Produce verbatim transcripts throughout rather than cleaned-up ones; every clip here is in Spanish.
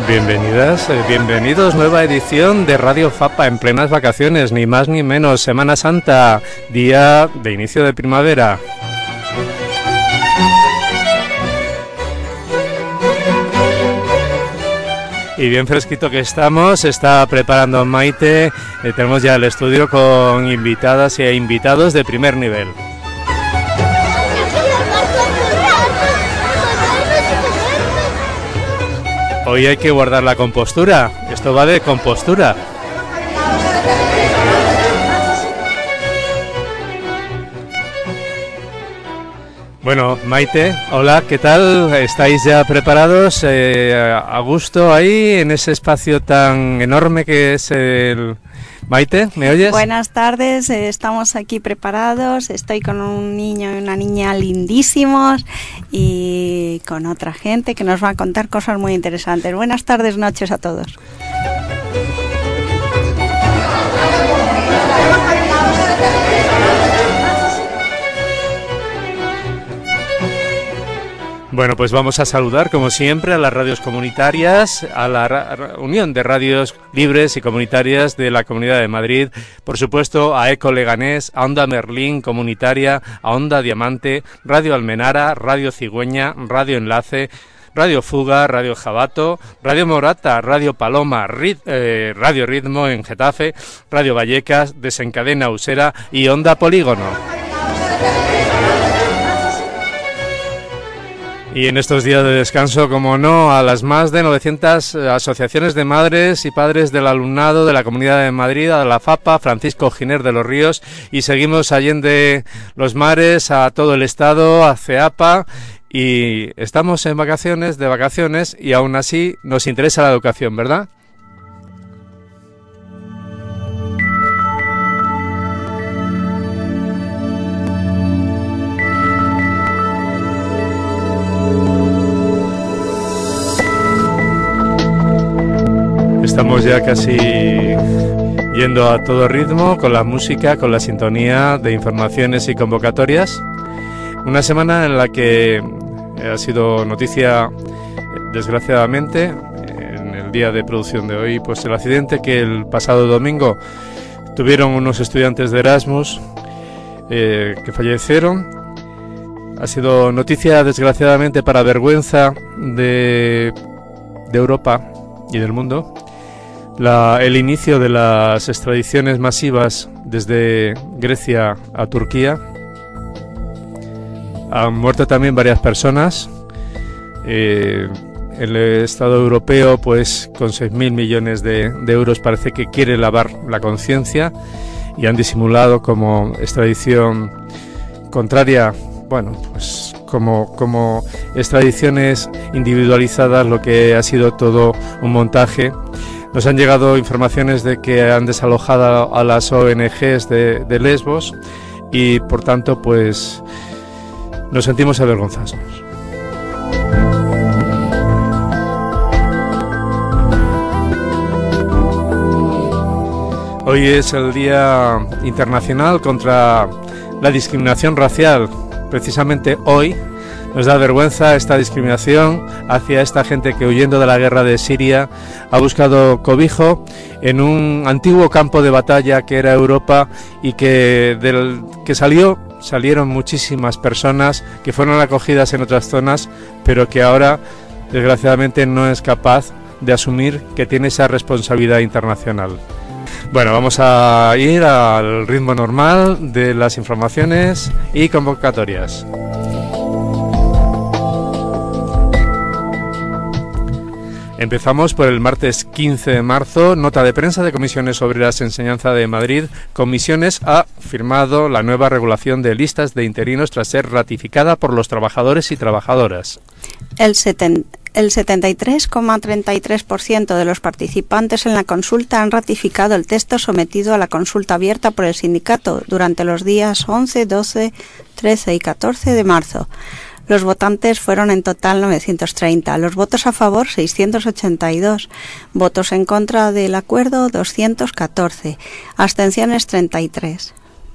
Bienvenidas, eh, bienvenidos, nueva edición de Radio Fapa en plenas vacaciones, ni más ni menos, Semana Santa, día de inicio de primavera. Y bien fresquito que estamos, se está preparando Maite, eh, tenemos ya el estudio con invitadas e invitados de primer nivel. Hoy hay que guardar la compostura, esto va de compostura. Bueno, Maite, hola, ¿qué tal? ¿Estáis ya preparados? Eh, a gusto ahí, en ese espacio tan enorme que es el... Maite, ¿me oyes? Buenas tardes, eh, estamos aquí preparados, estoy con un niño y una niña lindísimos y con otra gente que nos va a contar cosas muy interesantes. Buenas tardes, noches a todos. Bueno, pues vamos a saludar, como siempre, a las radios comunitarias, a la ra- Unión de Radios Libres y Comunitarias de la Comunidad de Madrid, por supuesto a Eco Leganés, a Onda Merlín Comunitaria, a Onda Diamante, Radio Almenara, Radio Cigüeña, Radio Enlace, Radio Fuga, Radio Jabato, Radio Morata, Radio Paloma, Rit, eh, Radio Ritmo en Getafe, Radio Vallecas, Desencadena Usera y Onda Polígono. Y en estos días de descanso, como no, a las más de novecientas asociaciones de madres y padres del alumnado de la Comunidad de Madrid, a la FAPA, Francisco Giner de los Ríos, y seguimos allende los mares, a todo el Estado, a CEAPA, y estamos en vacaciones, de vacaciones, y aún así nos interesa la educación, ¿verdad? Estamos ya casi yendo a todo ritmo con la música, con la sintonía de informaciones y convocatorias. Una semana en la que ha sido noticia, desgraciadamente, en el día de producción de hoy, pues el accidente que el pasado domingo tuvieron unos estudiantes de Erasmus eh, que fallecieron. Ha sido noticia, desgraciadamente, para vergüenza de, de Europa y del mundo. La, el inicio de las extradiciones masivas desde Grecia a Turquía. Han muerto también varias personas. Eh, el Estado europeo, pues con seis mil millones de, de euros, parece que quiere lavar la conciencia y han disimulado como extradición contraria, bueno, pues como, como extradiciones individualizadas, lo que ha sido todo un montaje. Nos han llegado informaciones de que han desalojado a las O N Ges de, de Lesbos y, por tanto, pues nos sentimos avergonzados. Hoy es el Día Internacional contra la Discriminación Racial. Precisamente hoy nos da vergüenza esta discriminación hacia esta gente que, huyendo de la guerra de Siria, ha buscado cobijo en un antiguo campo de batalla que era Europa y que del que salió salieron muchísimas personas que fueron acogidas en otras zonas, pero que ahora, desgraciadamente, no es capaz de asumir que tiene esa responsabilidad internacional. Bueno, vamos a ir al ritmo normal de las informaciones y convocatorias. Empezamos por el martes quince de marzo, nota de prensa de Comisiones Obreras Enseñanza de Madrid. Comisiones ha firmado la nueva regulación de listas de interinos tras ser ratificada por los trabajadores y trabajadoras. El setenta El setenta y tres coma treinta y tres por ciento de los participantes en la consulta han ratificado el texto sometido a la consulta abierta por el sindicato durante los días once, doce, trece y catorce de marzo. Los votantes fueron en total novecientos treinta, los votos a favor seiscientos ochenta y dos, votos en contra del acuerdo doscientos catorce, abstenciones treinta y tres.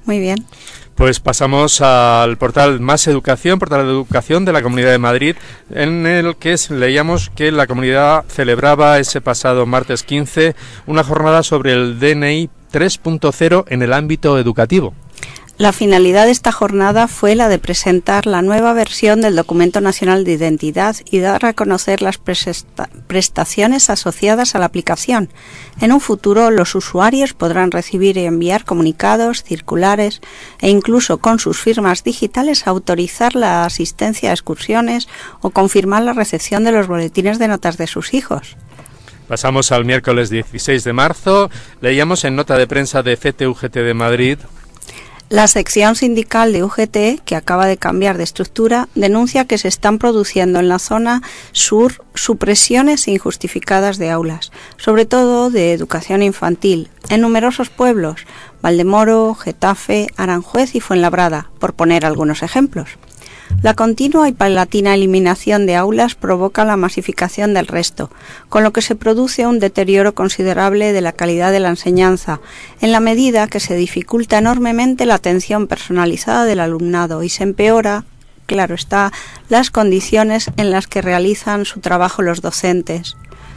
Muy bien. Pues pasamos al portal Más Educación, portal de educación de la Comunidad de Madrid, en el que leíamos que la comunidad celebraba ese pasado martes quince una jornada sobre el D N I tres punto cero en el ámbito educativo. La finalidad de esta jornada fue la de presentar la nueva versión del Documento Nacional de Identidad y dar a conocer las presta- prestaciones asociadas a la aplicación. En un futuro, los usuarios podrán recibir y enviar comunicados, circulares e incluso con sus firmas digitales autorizar la asistencia a excursiones o confirmar la recepción de los boletines de notas de sus hijos. Pasamos al miércoles dieciséis de marzo. Leíamos en nota de prensa de C T U G T de Madrid. La sección sindical de U G T, que acaba de cambiar de estructura, denuncia que se están produciendo en la zona sur supresiones injustificadas de aulas, sobre todo de educación infantil, en numerosos pueblos, Valdemoro, Getafe, Aranjuez y Fuenlabrada, por poner algunos ejemplos. La continua y paulatina eliminación de aulas provoca la masificación del resto, con lo que se produce un deterioro considerable de la calidad de la enseñanza, en la medida que se dificulta enormemente la atención personalizada del alumnado y se empeora, claro está, las condiciones en las que realizan su trabajo los docentes.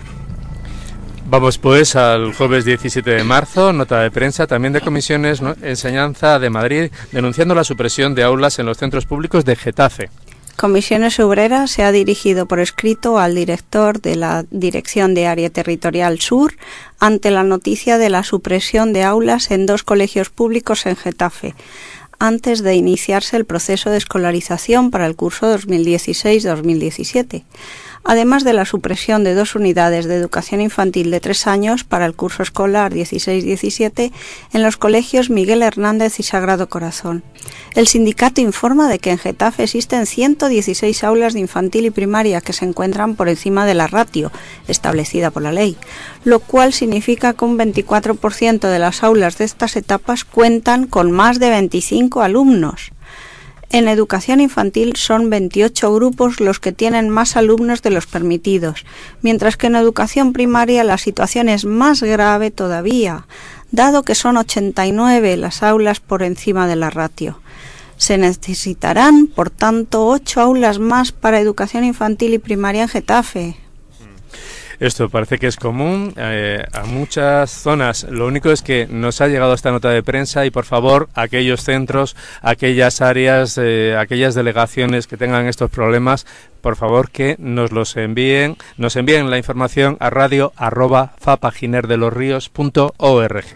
Vamos pues al jueves diecisiete de marzo, nota de prensa también de Comisiones ¿no? Enseñanza de Madrid, denunciando la supresión de aulas en los centros públicos de Getafe. Comisiones Obreras se ha dirigido por escrito al director de la Dirección de Área Territorial Sur ante la noticia de la supresión de aulas en dos colegios públicos en Getafe, antes de iniciarse el proceso de escolarización para el curso dos mil dieciséis dos mil diecisiete. Además de la supresión de dos unidades de educación infantil de tres años para el curso escolar dieciséis diecisiete en los colegios Miguel Hernández y Sagrado Corazón. El sindicato informa de que en Getafe existen ciento dieciséis aulas de infantil y primaria que se encuentran por encima de la ratio establecida por la ley, lo cual significa que un veinticuatro por ciento de las aulas de estas etapas cuentan con más de veinticinco alumnos. En educación infantil son veintiocho grupos los que tienen más alumnos de los permitidos, mientras que en educación primaria la situación es más grave todavía, dado que son ochenta y nueve las aulas por encima de la ratio. Se necesitarán, por tanto, ocho aulas más para educación infantil y primaria en Getafe. Esto parece que es común eh, a muchas zonas. Lo único es que nos ha llegado esta nota de prensa y, por favor, aquellos centros, aquellas áreas, eh, aquellas delegaciones que tengan estos problemas, por favor que nos los envíen, nos envíen la información a radio arroba fapaginerdelosríos punto org.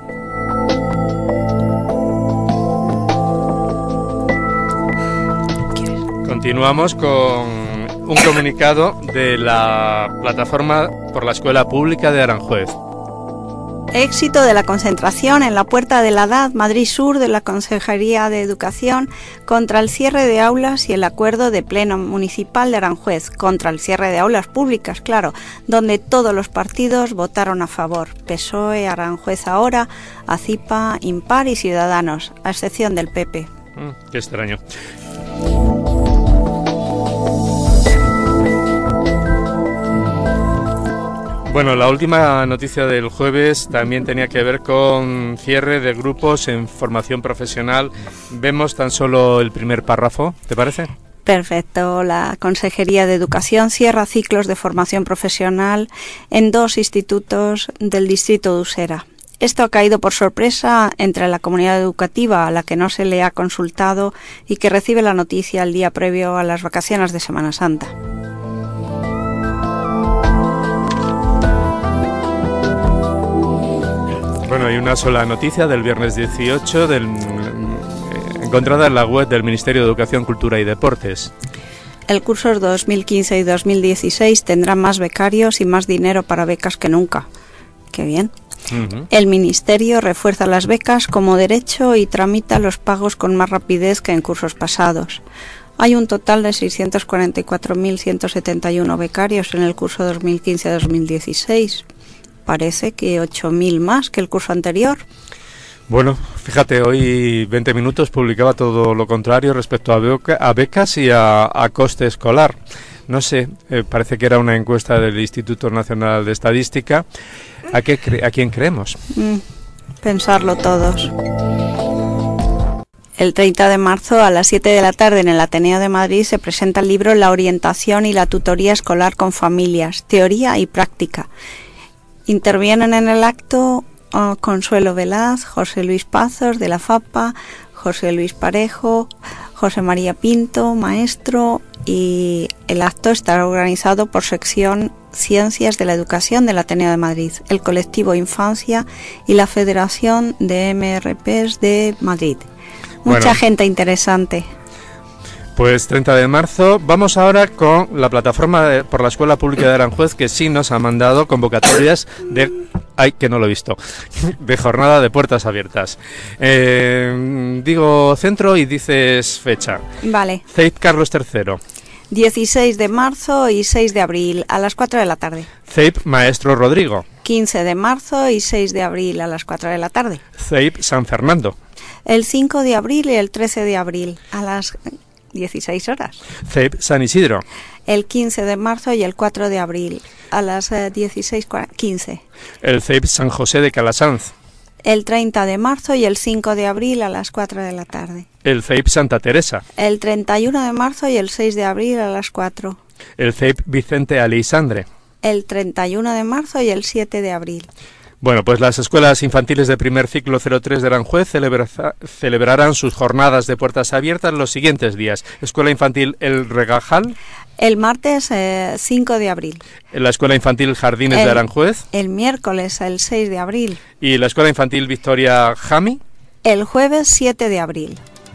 Continuamos con un comunicado de la plataforma por la Escuela Pública de Aranjuez. Éxito de la concentración en la Puerta de la D A D Madrid Sur de la Consejería de Educación contra el cierre de aulas y el acuerdo de Pleno Municipal de Aranjuez contra el cierre de aulas públicas, claro, donde todos los partidos votaron a favor. P S O E, Aranjuez Ahora, ACIPA, Impar y Ciudadanos, a excepción del P P. Mm, qué extraño. Bueno, la última noticia del jueves también tenía que ver con cierre de grupos en formación profesional. Vemos tan solo el primer párrafo, ¿te parece? Perfecto. La Consejería de Educación cierra ciclos de formación profesional en dos institutos del distrito de Usera. Esto ha caído por sorpresa entre la comunidad educativa a la que no se le ha consultado y que recibe la noticia el día previo a las vacaciones de Semana Santa. Bueno, hay una sola noticia del viernes dieciocho, del, eh, encontrada en la web del Ministerio de Educación, Cultura y Deportes. El curso dos mil quince y dos mil dieciséis tendrá más becarios y más dinero para becas que nunca. ¡Qué bien! Uh-huh. El Ministerio refuerza las becas como derecho y tramita los pagos con más rapidez que en cursos pasados. Hay un total de seiscientos cuarenta y cuatro mil ciento setenta y uno becarios en el curso dos mil quince a dos mil dieciséis. Parece que ocho mil más que el curso anterior. Bueno, fíjate, hoy veinte minutos publicaba todo lo contrario respecto a, beca, a becas y a, a coste escolar. No sé, eh, parece que era una encuesta del Instituto Nacional de Estadística. ¿A, qué cre- a quién creemos? Mm, pensarlo todos. El treinta de marzo a las siete de la tarde en el Ateneo de Madrid se presenta el libro La orientación y la tutoría escolar con familias, teoría y práctica. Intervienen en el acto uh, Consuelo Velaz, José Luis Pazos de la FAPA, José Luis Parejo, José María Pinto, maestro, y el acto está organizado por sección Ciencias de la Educación del Ateneo de Madrid, el colectivo Infancia y la Federación de M R Ps de Madrid. Mucha bueno, gente interesante. Pues treinta de marzo. Vamos ahora con la plataforma de, por la Escuela Pública de Aranjuez, que sí nos ha mandado convocatorias de... ¡Ay, que no lo he visto! De jornada de puertas abiertas. Eh, digo centro y dices fecha. Vale. C E I P Carlos tercero. dieciséis de marzo y seis de abril a las cuatro de la tarde. C E I P Maestro Rodrigo. quince de marzo y seis de abril a las cuatro de la tarde. C E I P San Fernando. El cinco de abril y el trece de abril a las dieciséis horas. C E I P San Isidro. El quince de marzo y el cuatro de abril a las eh, dieciséis quince. El C E I P San José de Calasanz. El treinta de marzo y el cinco de abril a las cuatro de la tarde. El C E I P Santa Teresa. El treinta y uno de marzo y el seis de abril a las cuatro. El C E I P Vicente Alisandre. El treinta y uno de marzo y el siete de abril. Bueno, pues las escuelas infantiles de primer ciclo cero tres de Aranjuez celebra, celebrarán sus jornadas de puertas abiertas los siguientes días. Escuela Infantil El Regajal. El martes eh, cinco de abril. La Escuela Infantil Jardines el, de Aranjuez. El miércoles el seis de abril. Y la Escuela Infantil Victoria Jami. El jueves siete de abril.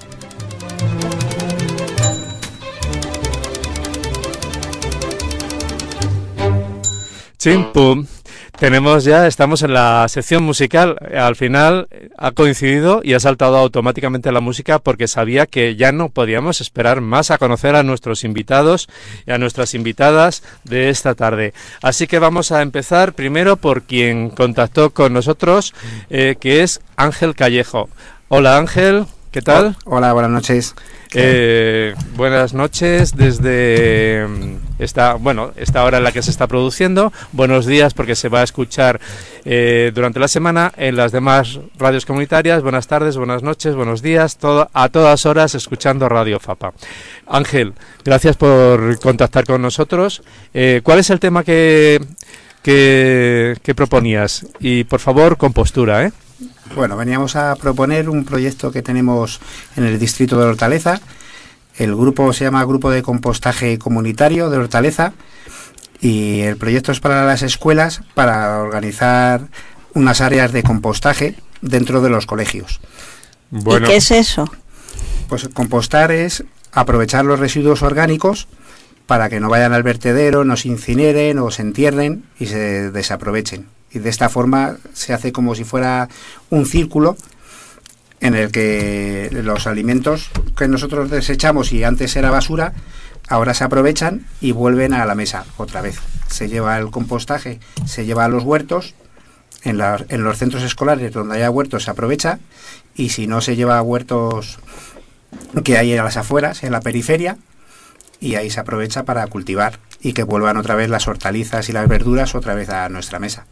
Chimpum. Tenemos ya, estamos en la sección musical. Al final ha coincidido y ha saltado automáticamente la música porque sabía que ya no podíamos esperar más a conocer a nuestros invitados y a nuestras invitadas de esta tarde. Así que vamos a empezar primero por quien contactó con nosotros, eh, que es Ángel Callejo. Hola Ángel, ¿qué tal? Hola, buenas noches. Eh, buenas noches desde esta, bueno, esta hora en la que se está produciendo. Buenos días porque se va a escuchar eh, durante la semana en las demás radios comunitarias. Buenas tardes, buenas noches, buenos días, todo, a todas horas escuchando Radio Fapa. Ángel, gracias por contactar con nosotros. Eh, ¿Cuál es el tema que, que, que proponías? Y por favor, con postura, ¿eh? Bueno, veníamos a proponer un proyecto que tenemos en el distrito de Hortaleza. El grupo se llama Grupo de Compostaje Comunitario de Hortaleza y el proyecto es para las escuelas para organizar unas áreas de compostaje dentro de los colegios. Bueno. ¿Y qué es eso? Pues compostar es aprovechar los residuos orgánicos para que no vayan al vertedero, no se incineren o se entierren y se desaprovechen. Y de esta forma se hace como si fuera un círculo en el que los alimentos que nosotros desechamos y antes era basura, ahora se aprovechan y vuelven a la mesa otra vez. Se lleva el compostaje, se lleva a los huertos, en, la, en los centros escolares donde haya huertos se aprovecha, y si no se lleva a huertos que hay a las afueras, en la periferia, y ahí se aprovecha para cultivar y que vuelvan otra vez las hortalizas y las verduras otra vez a nuestra mesa.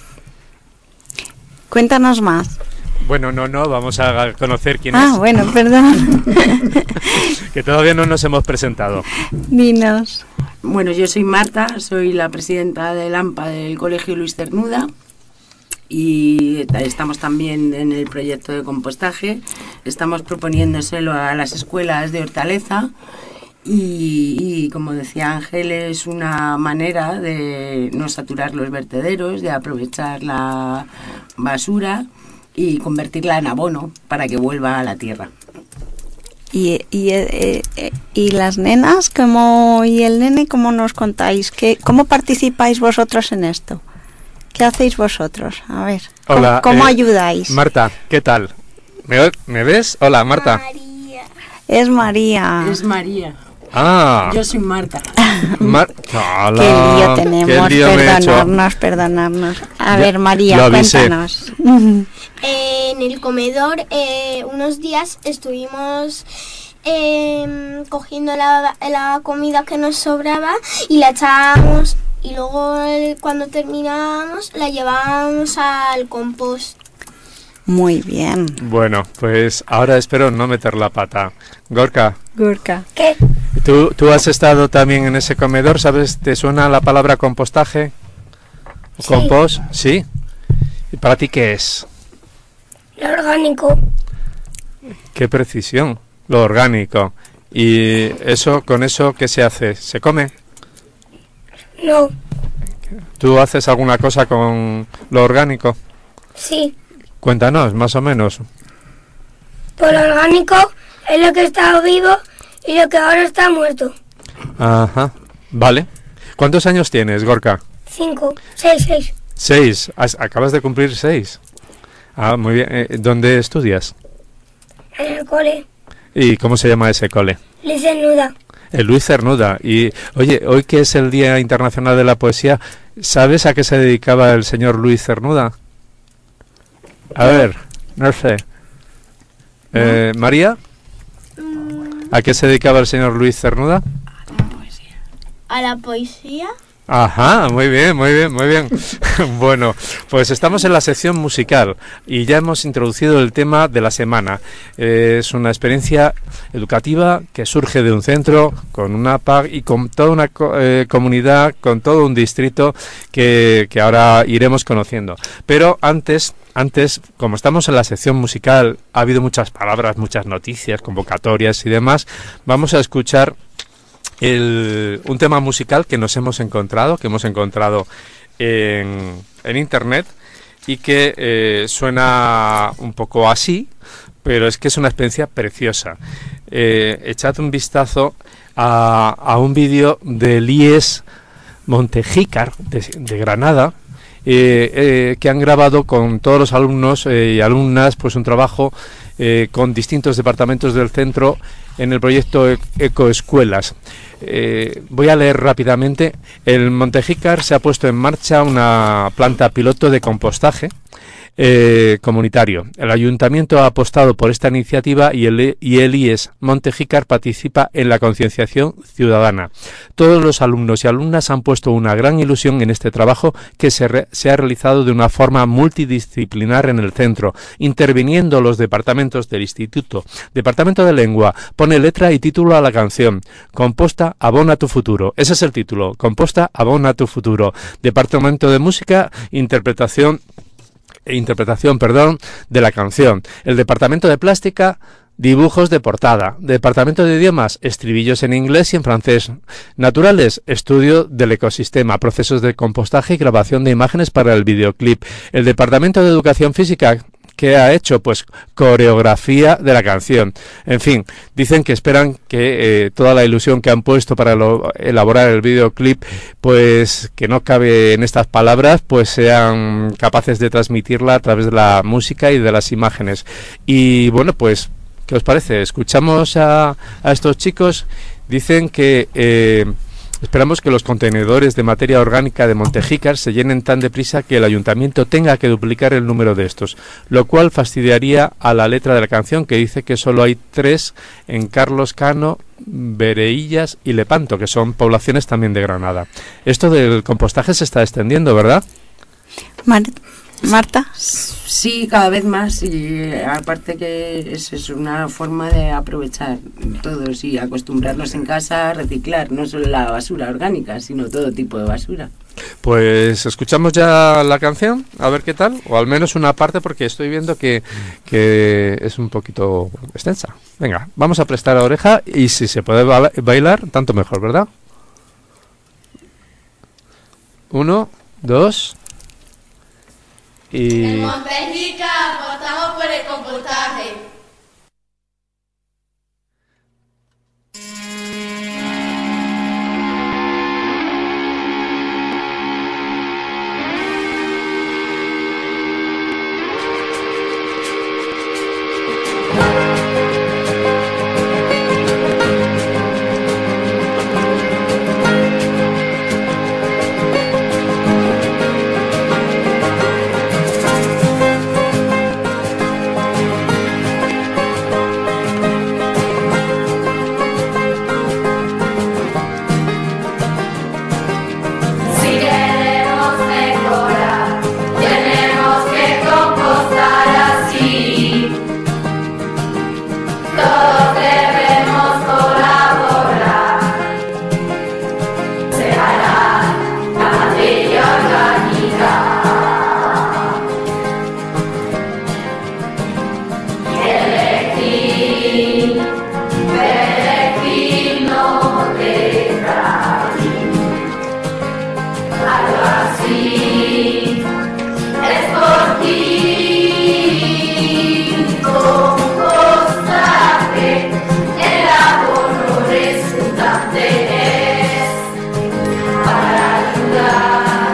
Cuéntanos más. Bueno, no, no, vamos a conocer quién ah, es. Ah, bueno, perdón. Que todavía no nos hemos presentado. Dinos. Bueno, yo soy Marta, soy la presidenta del A M P A del Colegio Luis Cernuda y estamos también en el proyecto de compostaje. Estamos proponiéndoselo a las escuelas de Hortaleza. Y, y como decía Ángel, es una manera de no saturar los vertederos, de aprovechar la basura y convertirla en abono para que vuelva a la tierra. Y, y, eh, eh, y las nenas como y el nene, ¿cómo nos contáis? ¿Qué, ¿Cómo participáis vosotros en esto? ¿Qué hacéis vosotros? A ver, Hola, ¿cómo, cómo eh, ayudáis? Marta, ¿qué tal? ¿Me, ¿Me ves? Hola, Marta. María. Es María. Es María. Ah. Yo soy Marta. Mar Hola. Qué lío tenemos, Qué lío perdonarnos, perdonarnos. A ya, ver, María, cuéntanos. Eh, en el comedor eh, unos días estuvimos eh, cogiendo la, la comida que nos sobraba y la echábamos y luego eh, cuando terminábamos la llevábamos al compost. Muy bien. Bueno, pues ahora espero no meter la pata. Gorka, Gorka. ¿Qué? ¿tú, tú has estado también en ese comedor? ¿Sabes? ¿Te suena la palabra compostaje? ¿O Sí. compost? ¿Sí? ¿Y para ti qué es? Lo orgánico. Qué precisión, lo orgánico. ¿Y eso, con eso qué se hace? ¿Se come? No. ¿Tú haces alguna cosa con lo orgánico? Sí. Cuéntanos, más o menos. Pues lo orgánico es lo que está vivo y lo que ahora está muerto. Ajá, vale. ¿Cuántos años tienes, Gorka? Cinco, seis, seis. Seis. Has- acabas de cumplir seis. Ah, muy bien. Eh, ¿Dónde estudias? En el cole. ¿Y cómo se llama ese cole? Luis Cernuda. El Luis Cernuda. Y, oye, hoy que es el Día Internacional de la Poesía, ¿sabes a qué se dedicaba el señor Luis Cernuda? A ver, no sé. Eh, ¿María? ¿A qué se dedicaba el señor Luis Cernuda? A la poesía. Ajá, muy bien, muy bien, muy bien. Bueno, pues estamos en la sección musical y ya hemos introducido el tema de la semana. Eh, es una experiencia educativa que surge de un centro con una P A C y con toda una co- eh, comunidad, con todo un distrito que, que ahora iremos conociendo. Pero antes, antes, como estamos en la sección musical, ha habido muchas palabras, muchas noticias, convocatorias y demás. Vamos a escuchar El, un tema musical que nos hemos encontrado, que hemos encontrado en, en internet y que eh, suena un poco así, pero es que es una experiencia preciosa. Eh, echad un vistazo a, a un vídeo de Elías Montejícar de, de Granada, eh, eh, que han grabado con todos los alumnos eh, y alumnas pues un trabajo eh, con distintos departamentos del centro en el proyecto e- Ecoescuelas. Eh, voy a leer rápidamente. El Montejícar se ha puesto en marcha una planta piloto de compostaje eh, comunitario. El ayuntamiento ha apostado por esta iniciativa y el, y el I E S Montejícar participa en la concienciación ciudadana. Todos los alumnos y alumnas han puesto una gran ilusión en este trabajo que se, re, se ha realizado de una forma multidisciplinar en el centro, interviniendo los departamentos del instituto. Departamento de Lengua pone letra y título a la canción. Composta, abona tu futuro. Ese es el título. Composta, abona tu futuro. Departamento de Música, interpretación interpretación, perdón, de la canción. El departamento de Plástica, dibujos de portada. Departamento de Idiomas, estribillos en inglés y en francés. Naturales, estudio del ecosistema, procesos de compostaje y grabación de imágenes para el videoclip. El departamento de Educación Física, ¿qué ha hecho? Pues coreografía de la canción. En fin, dicen que esperan que eh, toda la ilusión que han puesto para lo, elaborar el videoclip, pues que no cabe en estas palabras, pues sean capaces de transmitirla a través de la música y de las imágenes. Y bueno, pues, ¿qué os parece? Escuchamos a, a estos chicos. Dicen que eh, esperamos que los contenedores de materia orgánica de Montejícar se llenen tan deprisa que el ayuntamiento tenga que duplicar el número de estos, lo cual fastidiaría a la letra de la canción, que dice que solo hay tres en Carlos Cano, Bereillas y Lepanto, que son poblaciones también de Granada. Esto del compostaje se está extendiendo, ¿verdad? Mar Marta. Sí, cada vez más, y aparte que es, es una forma de aprovechar todos y acostumbrarnos en casa a reciclar, no solo la basura orgánica, sino todo tipo de basura. Pues escuchamos ya la canción, a ver qué tal, o al menos una parte, porque estoy viendo que, que es un poquito extensa. Venga, vamos a prestar oreja y si se puede ba bailar, tanto mejor, ¿verdad? Uno, dos... Y... En Montejícar apostamos por el compostaje. así, es por ti. Compostaje, el abono resultante es para ayudar.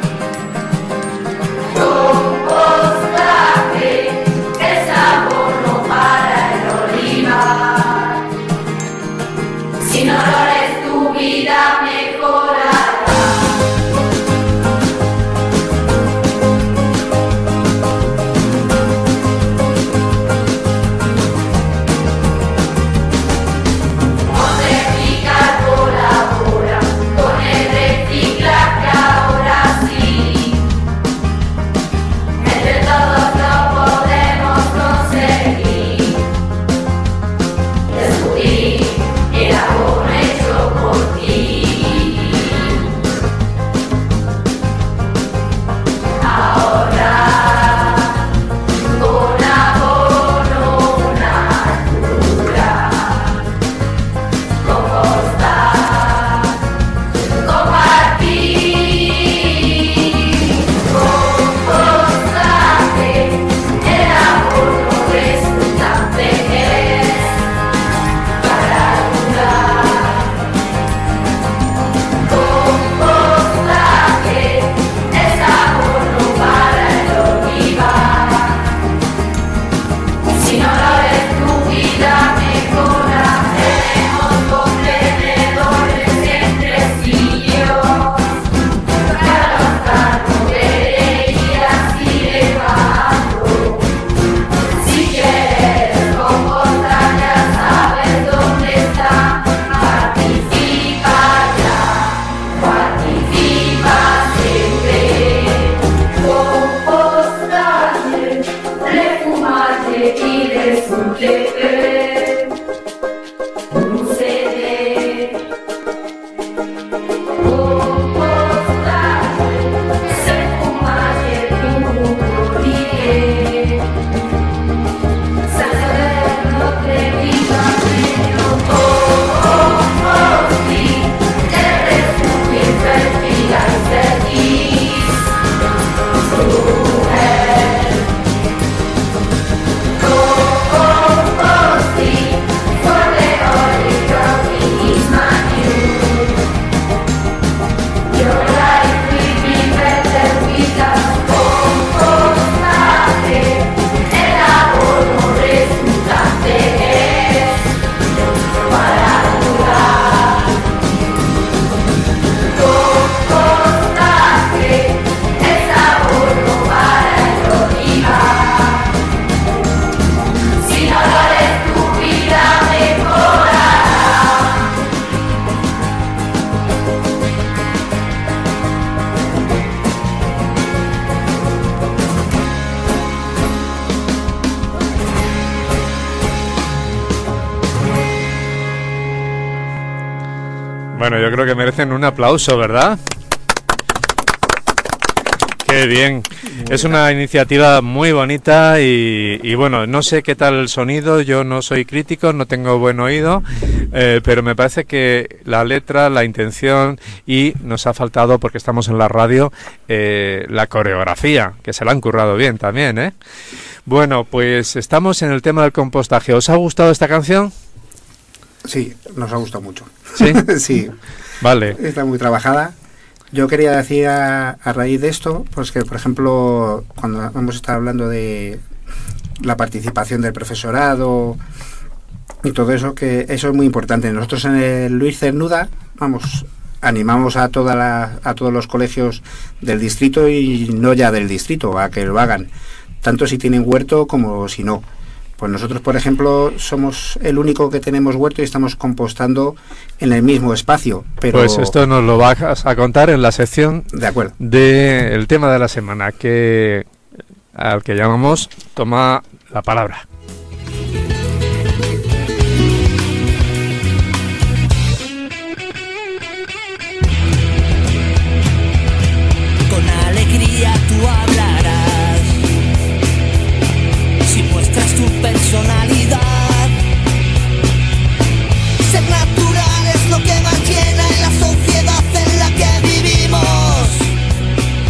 Compostaje, es abono para el olivar. Sin olores tu vida mejorará. Bueno, yo creo que merecen un aplauso, ¿verdad? Qué bien. Es una iniciativa muy bonita y, y bueno, no sé qué tal el sonido, yo no soy crítico, no tengo buen oído, eh, pero me parece que la letra, la intención y nos ha faltado, porque estamos en la radio, eh, la coreografía, que se la han currado bien también, ¿eh? Bueno, pues estamos en el tema del compostaje. ¿Os ha gustado esta canción? Sí, nos ha gustado mucho. ¿Sí? Sí. Vale. Está muy trabajada. Yo quería decir a, a raíz de esto, pues que, por ejemplo, cuando hemos estado hablando de la participación del profesorado y todo eso, que eso es muy importante. Nosotros en el Luis Cernuda, vamos, animamos a toda la, a todos los colegios del distrito y no ya del distrito, a que lo hagan, tanto si tienen huerto como si no. Pues nosotros, por ejemplo, somos el único que tenemos huerto y estamos compostando en el mismo espacio. Pero pues esto nos lo vas a contar en la sección de acuerdo del tema de la semana, que al que llamamos Toma la Palabra. Con alegría tú hablarás, si muestras tu personalidad. Ser natural es lo que más llena en la sociedad en la que vivimos.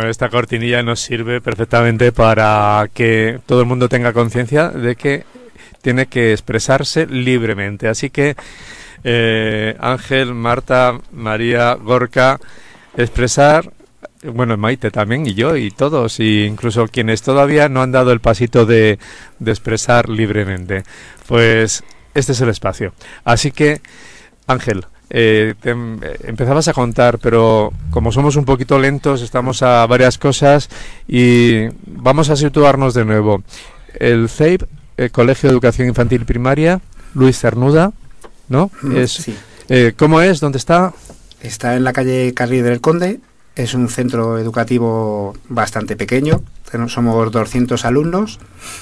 Bueno, esta cortinilla nos sirve perfectamente para que todo el mundo tenga conciencia de que tiene que expresarse libremente. Así que, eh, Ángel, Marta, María, Gorka, expresar, bueno, Maite también, y yo, y todos, y incluso quienes todavía no han dado el pasito de, de expresar libremente. Pues este es el espacio. Así que, Ángel, eh, te, eh, empezabas a contar, pero como somos un poquito lentos, estamos a varias cosas y vamos a situarnos de nuevo. El C E I P, el Colegio de Educación Infantil y Primaria, Luis Cernuda, ¿no? Mm, es, sí. eh, ¿Cómo es? ¿Dónde está? Está en la calle Carril del Conde. Es un centro educativo bastante pequeño. Tenemos, somos doscientos alumnos.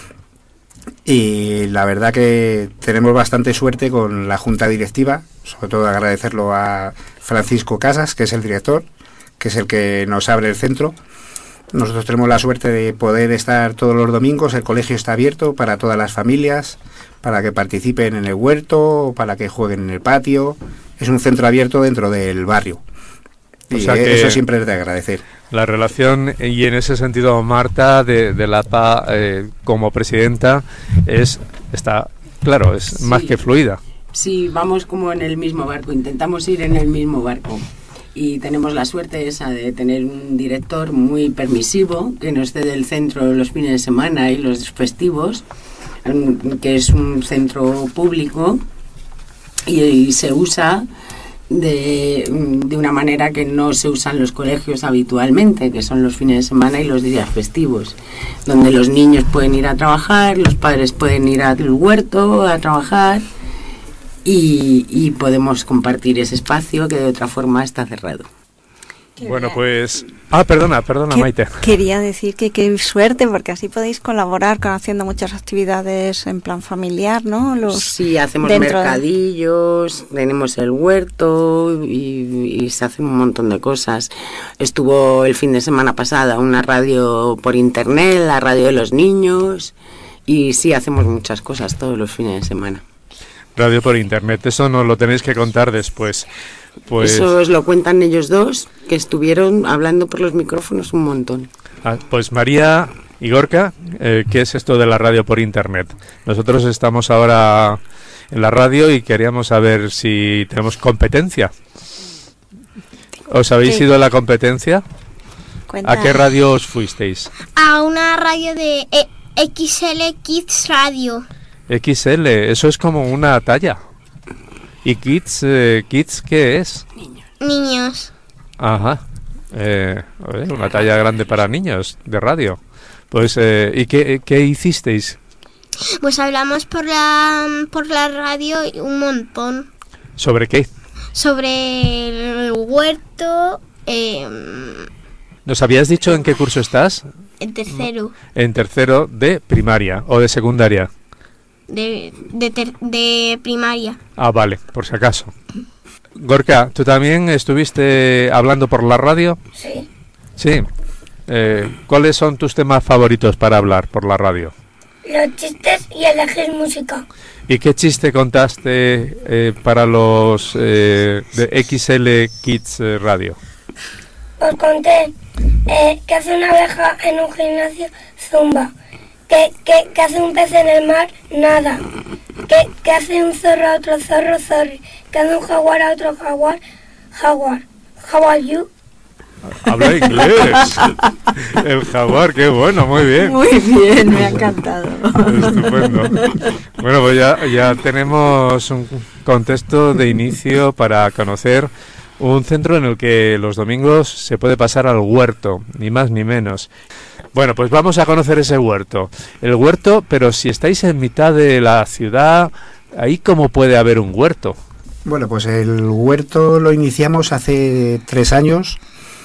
Y la verdad que tenemos bastante suerte con la junta directiva. Sobre todo agradecerlo a Francisco Casas, que es el director, que es el que nos abre el centro. Nosotros tenemos la suerte de poder estar todos los domingos. El colegio está abierto para todas las familias, para que participen en el huerto, para que jueguen en el patio. Es un centro abierto dentro del barrio. Y o sea que eso siempre es de agradecer. La relación, y en ese sentido, Marta, de, de la A P A, eh, como presidenta, es está claro, es sí. más que fluida. Sí, vamos como en el mismo barco, intentamos ir en el mismo barco. Y tenemos la suerte esa de tener un director muy permisivo, que nos cede el centro los fines de semana y los festivos, que es un centro público y, y se usa de, de una manera que no se usan los colegios habitualmente, que son los fines de semana y los días festivos, donde los niños pueden ir a trabajar, los padres pueden ir al huerto a trabajar. Y, y podemos compartir ese espacio que de otra forma está cerrado. Bueno, pues... Ah, perdona, perdona, Maite. Quería decir que qué suerte, porque así podéis colaborar con haciendo muchas actividades en plan familiar, ¿no? Los sí, hacemos mercadillos, de... tenemos el huerto y, y se hacen un montón de cosas. Estuvo el fin de semana pasada una radio por internet, la radio de los niños, y sí, hacemos muchas cosas todos los fines de semana. Radio por internet, eso nos lo tenéis que contar después. Pues... Eso os lo cuentan ellos dos, que estuvieron hablando por los micrófonos un montón. Ah, pues María y Gorka, eh, ¿qué es esto de la radio por internet? Nosotros estamos ahora en la radio y queríamos saber si tenemos competencia. ¿Os habéis sí. ido a la competencia? Cuenta. ¿A qué radio os fuisteis? A una radio de eh, X L Kids Radio. X L, eso es como una talla. ¿Y Kids, eh, Kids qué es? Niños. Niños. Ajá. Eh, una talla grande para niños de radio. Pues, eh, ¿y qué, qué hicisteis? Pues hablamos por la, por la radio un montón. ¿Sobre qué? Sobre el huerto. Eh, ¿Nos habías dicho en qué curso estás? En tercero. En tercero de primaria o de secundaria. De, de, ter, de primaria. Ah, vale, por si acaso. Gorka, ¿tú también estuviste hablando por la radio? Sí. Sí. Eh, ¿Cuáles son tus temas favoritos para hablar por la radio? Los chistes y elegir música. ¿Y qué chiste contaste eh, para los eh, de X L Kids eh, Radio? Os conté eh, que hace una abeja en un gimnasio zumba. ¿Qué, qué, qué hace un pez en el mar? Nada. ¿Qué, qué hace un zorro a otro zorro? Zorri. ¿Qué hace un jaguar a otro jaguar? Jaguar. How are you? Habla inglés. El jaguar, qué bueno, muy bien. Muy bien, me ha encantado. Estupendo. Bueno, pues ya, ya tenemos un contexto de inicio para conocer un centro en el que los domingos se puede pasar al huerto, ni más ni menos. Bueno, pues vamos a conocer ese huerto. El huerto, pero si estáis en mitad de la ciudad, ¿ahí cómo puede haber un huerto? Bueno, pues el huerto lo iniciamos hace tres años.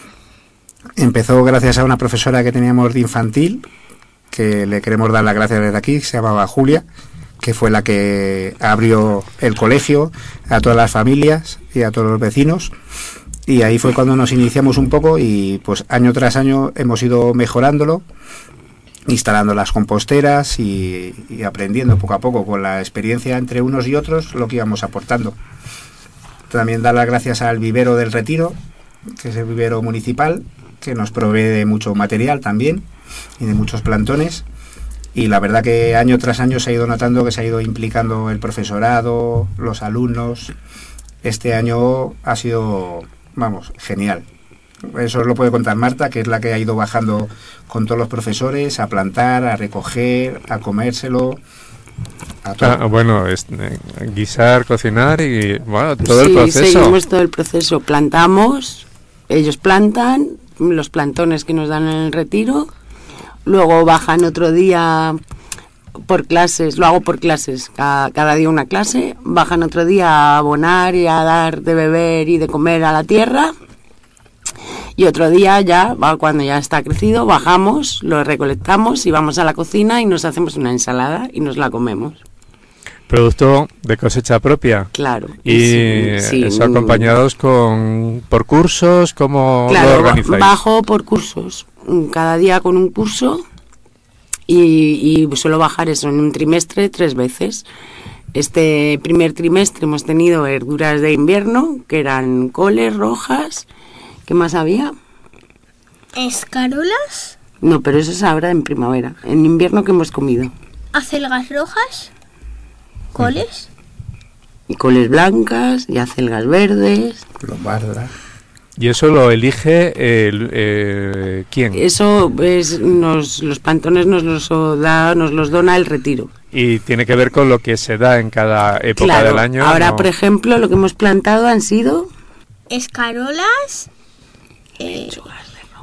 Empezó gracias a una profesora que teníamos de infantil, que le queremos dar las gracias desde aquí, se llamaba Julia, que fue la que abrió el colegio a todas las familias y a todos los vecinos. Y ahí fue cuando nos iniciamos un poco y pues año tras año hemos ido mejorándolo, instalando las composteras y, y aprendiendo poco a poco con la experiencia entre unos y otros lo que íbamos aportando. También dar las gracias al vivero del Retiro, que es el vivero municipal, que nos provee de mucho material también y de muchos plantones. Y la verdad que año tras año se ha ido notando que se ha ido implicando el profesorado, los alumnos. Este año ha sido, vamos, genial. Eso os lo puede contar Marta, que es la que ha ido bajando con todos los profesores a plantar, a recoger, a comérselo. A todo. Ah, bueno, es, eh, guisar, cocinar y bueno, todo sí, el proceso. Sí, seguimos todo el proceso. Plantamos, ellos plantan, los plantones que nos dan en el retiro. Luego bajan otro día por clases, lo hago por clases, cada, cada día una clase. Bajan otro día a abonar y a dar de beber y de comer a la tierra. Y otro día ya, cuando ya está crecido, bajamos, lo recolectamos y vamos a la cocina y nos hacemos una ensalada y nos la comemos. Producto de cosecha propia. Claro. Y sí, sí, eso acompañados con por cursos, ¿cómo claro, lo organizáis? Bajo por cursos, cada día con un curso y, y suelo bajar eso en un trimestre tres veces. Este primer trimestre hemos tenido verduras de invierno, que eran coles rojas. ¿Qué más había? ¿Escarolas? No, pero eso es ahora en primavera. En invierno, ¿qué hemos comido? ¿Acelgas rojas? ¿Coles? Y coles blancas y acelgas verdes. Lombarda. ¿Y eso lo elige el, eh, quién? Eso es, nos, los plantones nos los da, nos los dona el retiro. Y tiene que ver con lo que se da en cada época claro, del año. Ahora, ¿no? por ejemplo, lo que hemos plantado han sido... Escarolas, eh, lechugas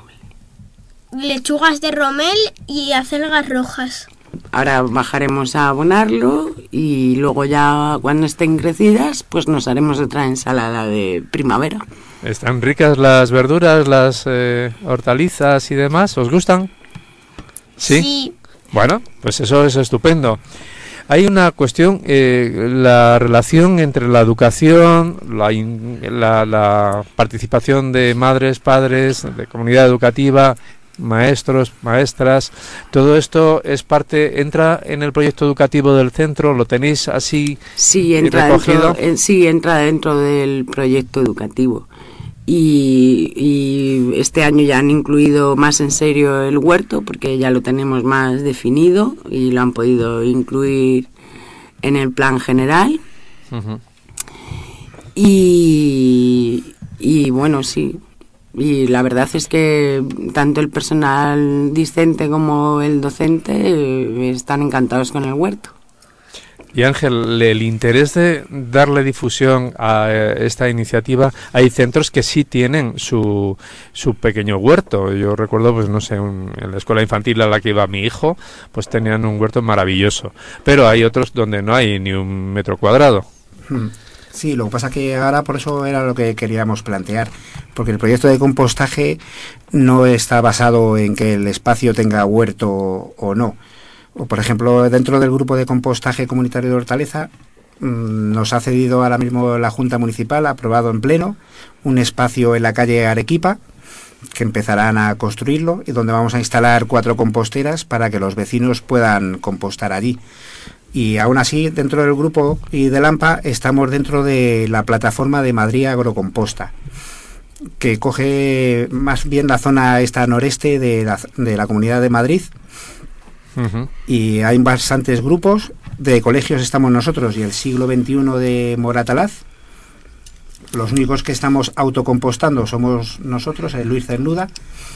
de romel. lechugas de romel y acelgas rojas. Ahora bajaremos a abonarlo y luego ya cuando estén crecidas, pues nos haremos otra ensalada de primavera. ¿Están ricas las verduras, las eh, hortalizas y demás? ¿Os gustan? ¿Sí? Sí. Bueno, pues eso es estupendo. Hay una cuestión, eh, la relación entre la educación, la, in, la, la participación de madres, padres, de comunidad educativa, maestros, maestras, todo esto es parte, entra en el proyecto educativo del centro, ¿lo tenéis así sí, entra recogido? Dentro, eh, sí, entra dentro del proyecto educativo. Y, y este año ya han incluido más en serio el huerto, porque ya lo tenemos más definido y lo han podido incluir en el plan general. Uh-huh. Y, y bueno, sí. Y la verdad es que tanto el personal discente como el docente eh, están encantados con el huerto. Y Ángel, el interés de darle difusión a esta iniciativa, hay centros que sí tienen su, su pequeño huerto. Yo recuerdo, pues no sé, un, en la escuela infantil a la que iba mi hijo, pues tenían un huerto maravilloso. Pero hay otros donde no hay ni un metro cuadrado. Sí, lo que pasa que ahora por eso era lo que queríamos plantear, porque el proyecto de compostaje no está basado en que el espacio tenga huerto o no. O, por ejemplo, dentro del grupo de compostaje comunitario de Hortaleza, mmm, nos ha cedido ahora mismo la Junta Municipal, ha aprobado en pleno, un espacio en la calle Arequipa, que empezarán a construirlo, y donde vamos a instalar cuatro composteras para que los vecinos puedan compostar allí. Y aún así, dentro del grupo y del AMPA, estamos dentro de la plataforma de Madrid Agrocomposta, que coge más bien la zona esta noreste de la, de la Comunidad de Madrid. Uh-huh. Y hay bastantes grupos. De colegios estamos nosotros y el siglo veintiuno de Moratalaz. Los únicos que estamos autocompostando somos nosotros, el Luis Cernuda.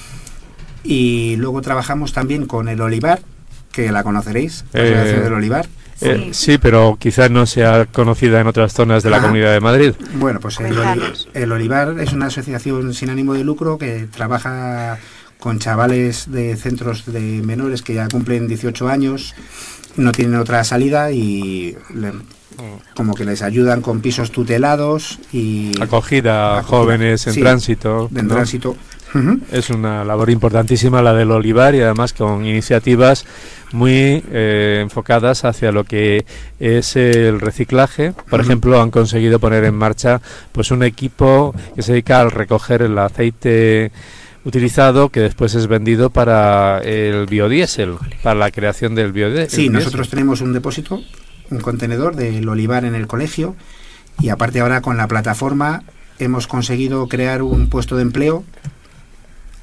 Y luego trabajamos también con el Olivar, que la conoceréis, la eh, Asociación del Olivar. Eh, sí. sí, pero quizás no sea conocida en otras zonas de la ah, Comunidad de Madrid. Bueno, pues el, el Olivar es una asociación sin ánimo de lucro que trabaja con chavales de centros de menores que ya cumplen dieciocho años, no tienen otra salida y le, como que les ayudan con pisos tutelados y acogida a jóvenes en sí, tránsito. En ¿no? tránsito. Uh-huh. Es una labor importantísima la del Olivar y además con iniciativas muy eh, enfocadas hacia lo que es el reciclaje. Por uh-huh. ejemplo, han conseguido poner en marcha pues un equipo que se dedica al recoger el aceite utilizado que después es vendido para el biodiesel, para la creación del biodiesel. Sí, nosotros tenemos un depósito, un contenedor del Olivar en el colegio y aparte ahora con la plataforma hemos conseguido crear un puesto de empleo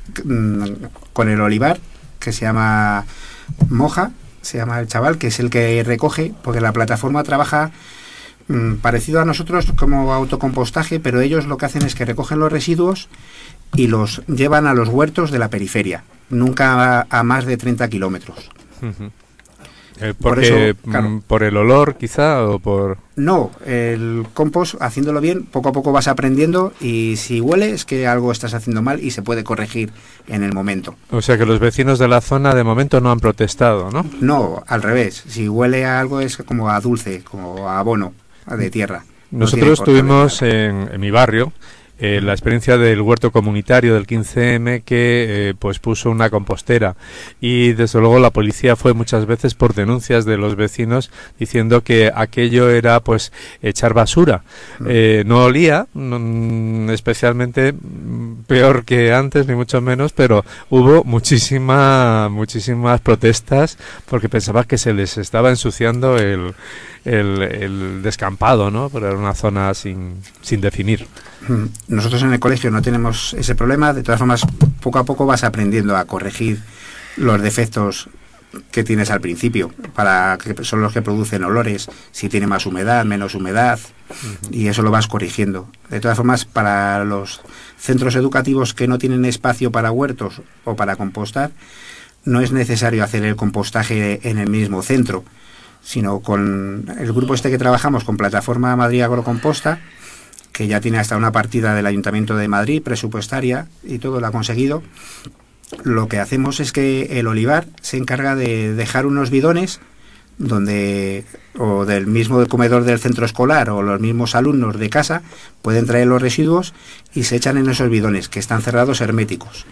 con el olivar, que se llama Moja, se llama el chaval, que es el que recoge, porque la plataforma trabaja mmm, parecido a nosotros como autocompostaje, pero ellos lo que hacen es que recogen los residuos y los llevan a los huertos de la periferia, nunca a, a más de treinta kilómetros. Uh-huh. Eh, porque, por, eso, claro, ¿por el olor quizá o por...? No, el compost, haciéndolo bien, poco a poco vas aprendiendo y si huele es que algo estás haciendo mal y se puede corregir en el momento. O sea que los vecinos de la zona de momento no han protestado, ¿no? No, al revés. Si huele a algo es como a dulce, como a abono de tierra. Nosotros no tuvimos en, en mi barrio Eh, la experiencia del huerto comunitario del quince eme que eh, pues puso una compostera y desde luego la policía fue muchas veces por denuncias de los vecinos diciendo que aquello era pues echar basura. Eh, no olía no, especialmente peor que antes ni mucho menos, pero hubo muchísima muchísimas protestas porque pensaban que se les estaba ensuciando el El, el descampado, ¿no? Pero era una zona sin, sin definir. Nosotros en el colegio no tenemos ese problema, de todas formas poco a poco vas aprendiendo a corregir los defectos que tienes al principio, para que son los que producen olores, si tiene más humedad, menos humedad, uh-huh. y eso lo vas corrigiendo. De todas formas, para los centros educativos que no tienen espacio para huertos o para compostar, no es necesario hacer el compostaje en el mismo centro, sino con el grupo este que trabajamos con Plataforma Madrid Agrocomposta, que ya tiene hasta una partida del Ayuntamiento de Madrid presupuestaria y todo lo ha conseguido. Lo que hacemos es que el olivar se encarga de dejar unos bidones donde o del mismo comedor del centro escolar o los mismos alumnos de casa pueden traer los residuos y se echan en esos bidones que están cerrados herméticos.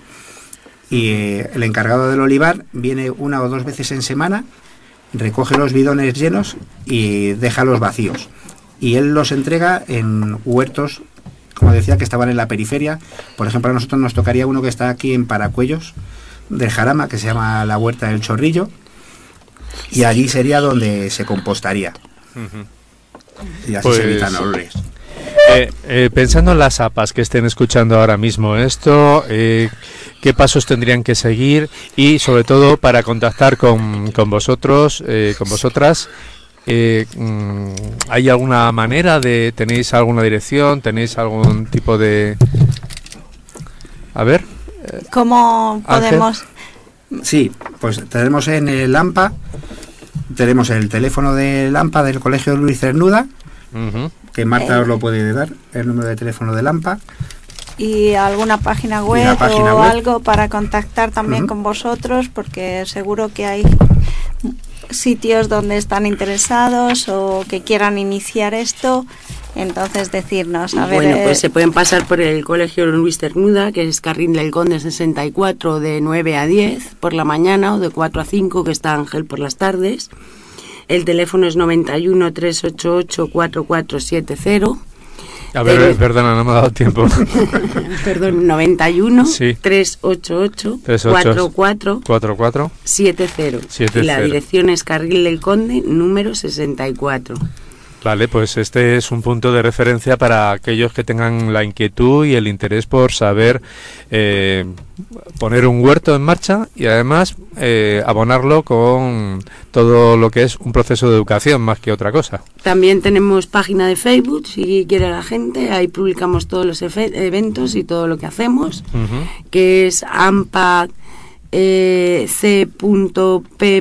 Y eh, el encargado del olivar viene una o dos veces en semana, recoge los bidones llenos y deja los vacíos. Y él los entrega en huertos, como decía, que estaban en la periferia. Por ejemplo, a nosotros nos tocaría uno que está aquí en Paracuellos del Jarama, que se llama la Huerta del Chorrillo, y allí sería donde se compostaría. Uh-huh. Y así pues, se evitan olores. Eh, eh, pensando en las A P As que estén escuchando ahora mismo esto, eh, ¿qué pasos tendrían que seguir? Y sobre todo para contactar con, con vosotros, eh, con vosotras, eh, ¿hay alguna manera de, tenéis alguna dirección, tenéis algún tipo de... A ver. ¿Cómo podemos...? Sí, pues tenemos en el AMPA, tenemos el teléfono del AMPA del Colegio Luis Cernuda, uh-huh. que Marta os lo puede dar, el número de teléfono del AMPA. ¿Y alguna página web página o web? algo para contactar también uh-huh. con vosotros? Porque seguro que hay sitios donde están interesados o que quieran iniciar esto, entonces decirnos, a ver... Bueno, pues eh, se pueden pasar por el Colegio Luis Cernuda, que es Carril del Conde sesenta y cuatro, de nueve a diez por la mañana, o de cuatro a cinco, que está Ángel por las tardes. El teléfono es noventa y uno, trescientos ochenta y ocho, cuarenta y cuatro setenta. A ver, eh, perdona, no me ha dado tiempo. Perdón, noventa y uno, sí. trescientos ochenta y ocho, cuarenta y cuatro setenta. Y la dirección es Carril del Conde, número sesenta y cuatro. Vale, pues este es un punto de referencia para aquellos que tengan la inquietud y el interés por saber eh, poner un huerto en marcha y además eh, abonarlo con todo lo que es un proceso de educación más que otra cosa. También tenemos página de Facebook, si quiere la gente, ahí publicamos todos los eventos y todo lo que hacemos, uh-huh. que es ampa eh, c punto p.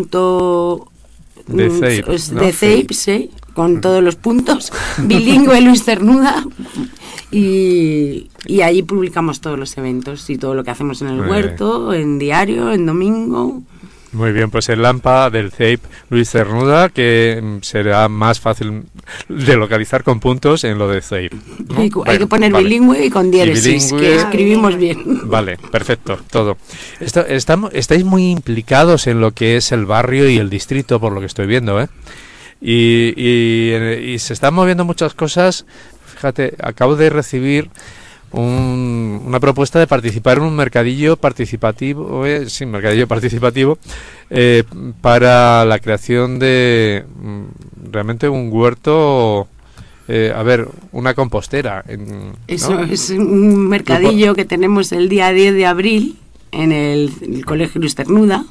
De Ceip, pues, ¿no? De Ceip, sí, con todos los puntos, bilingüe Luis Cernuda, y, y ahí publicamos todos los eventos y todo lo que hacemos en el Muy huerto, bien. En diario, en domingo. Muy bien, pues el AMPA del Ceip Luis Cernuda, que será más fácil de localizar con puntos en lo de Ceip, ¿no? Hay, bueno, hay que poner vale. bilingüe y con diéresis, que escribimos bien. Vale, perfecto, todo. Esto, estamos, estáis muy implicados en lo que es el barrio y el distrito, por lo que estoy viendo, ¿eh? Y, y, y se están moviendo muchas cosas. Fíjate, acabo de recibir Un, una propuesta de participar en un mercadillo participativo, eh, sí, mercadillo participativo eh, para la creación de mm, realmente un huerto eh, a ver, una compostera. En, Eso ¿no? es un mercadillo que tenemos el día diez de abril en el, en el Colegio Luis Cernuda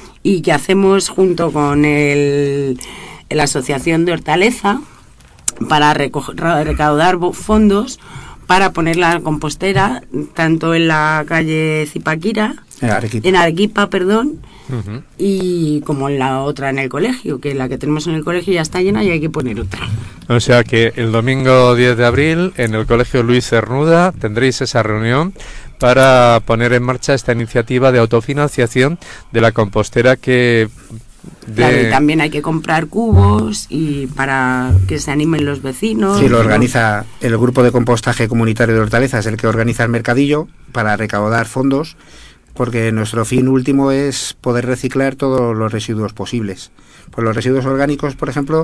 y que hacemos junto con el, la Asociación de Hortaleza para recoger, recaudar fondos para poner la compostera tanto en la calle Zipaquira, En Arequipa. en Arequipa, perdón, Ujú. y como en la otra en el colegio, que la que tenemos en el colegio ya está llena y hay que poner otra. O sea que el domingo diez de abril en el Colegio Luis Cernuda tendréis esa reunión para poner en marcha esta iniciativa de autofinanciación de la compostera que... De... Claro, y también hay que comprar cubos y para que se animen los vecinos. Sí, lo organiza el grupo de compostaje comunitario de Hortaleza, es el que organiza el mercadillo para recaudar fondos, porque nuestro fin último es poder reciclar todos los residuos posibles. Pues los residuos orgánicos, por ejemplo,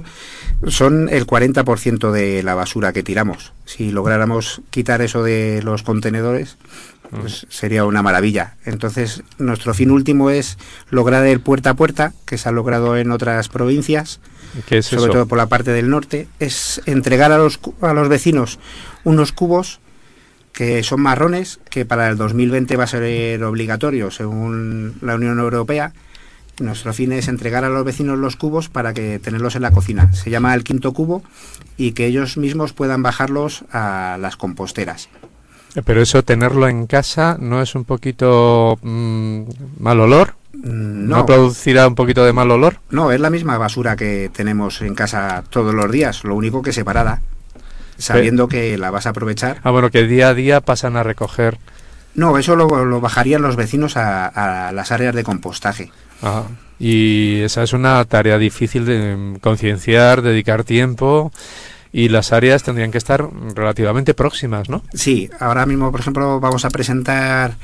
son el cuarenta por ciento de la basura que tiramos. Si lográramos quitar eso de los contenedores, pues sería una maravilla. Entonces, nuestro fin último es lograr el puerta a puerta, que se ha logrado en otras provincias, ¿Qué es sobre eso? todo por la parte del norte, es entregar a los, cu- a los vecinos unos cubos que son marrones, que para el dos mil veinte va a ser obligatorio según la Unión Europea. Nuestro fin es entregar a los vecinos los cubos para que tenerlos en la cocina. Se llama el quinto cubo y que ellos mismos puedan bajarlos a las composteras. Pero eso, tenerlo en casa, ¿no es un poquito mm, mal olor? Mm, ¿No No, producirá un poquito de mal olor? no, es la misma basura que tenemos en casa todos los días, lo único que separada, sabiendo que la vas a aprovechar. Ah, bueno, que día a día pasan a recoger. No, eso lo, lo bajarían los vecinos a, a las áreas de compostaje. Ah, y esa es una tarea difícil de mm, concienciar, dedicar tiempo, y las áreas tendrían que estar relativamente próximas, ¿no? Sí, ahora mismo, por ejemplo, vamos a presentar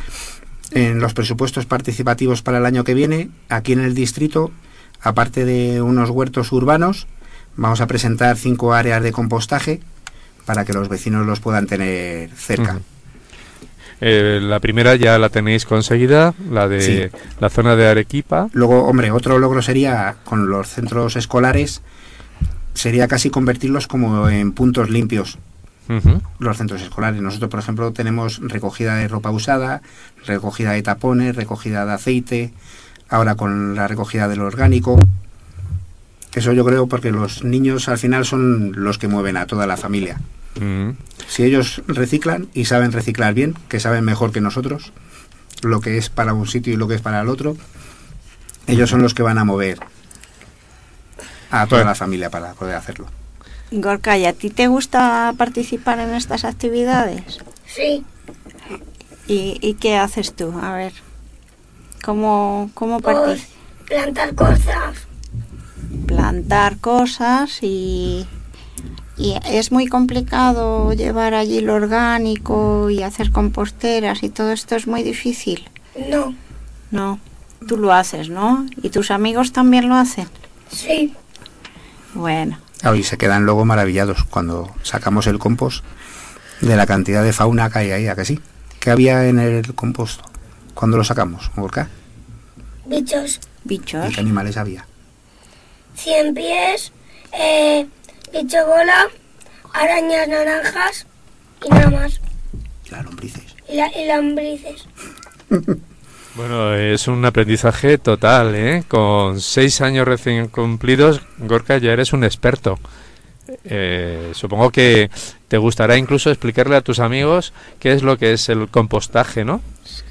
en los presupuestos participativos para el año que viene, aquí en el distrito, aparte de unos huertos urbanos, vamos a presentar cinco áreas de compostaje para que los vecinos los puedan tener cerca. Ujú. Eh, la primera ya la tenéis conseguida, la de Sí. la zona de Arequipa. Luego, hombre, otro logro sería con los centros escolares, sería casi convertirlos como en puntos limpios, Ujú. los centros escolares. Nosotros, por ejemplo, tenemos recogida de ropa usada, recogida de tapones, recogida de aceite, ahora con la recogida del orgánico. Eso yo creo porque los niños al final son los que mueven a toda la familia. Mm. Si ellos reciclan y saben reciclar bien, que saben mejor que nosotros lo que es para un sitio y lo que es para el otro, ellos son los que van a mover a toda Bueno. la familia para poder hacerlo. Gorka, ¿y a ti te gusta participar en estas actividades? Sí, ¿Y, y qué haces tú? A ver, ¿cómo, cómo pues participas? plantar cosas. Plantar cosas y, y es muy complicado llevar allí lo orgánico y hacer composteras y todo esto es muy difícil. No, No, tú lo haces, ¿no? ¿Y tus amigos también lo hacen? sí, Bueno, Ah, y se quedan luego maravillados cuando sacamos el compost de la cantidad de fauna que hay ahí, ¿a que sí? ¿Qué había en el compost cuando lo sacamos, Gorka? bichos, bichos. ¿Y qué animales había? cien pies, eh, bicho bola, arañas naranjas y nada más. Y las lombrices. Y, la, y lombrices. Bueno, es un aprendizaje total, ¿eh? Con seis años recién cumplidos, Gorka, ya eres un experto. Eh, supongo que te gustará incluso explicarle a tus amigos qué es lo que es el compostaje, ¿no?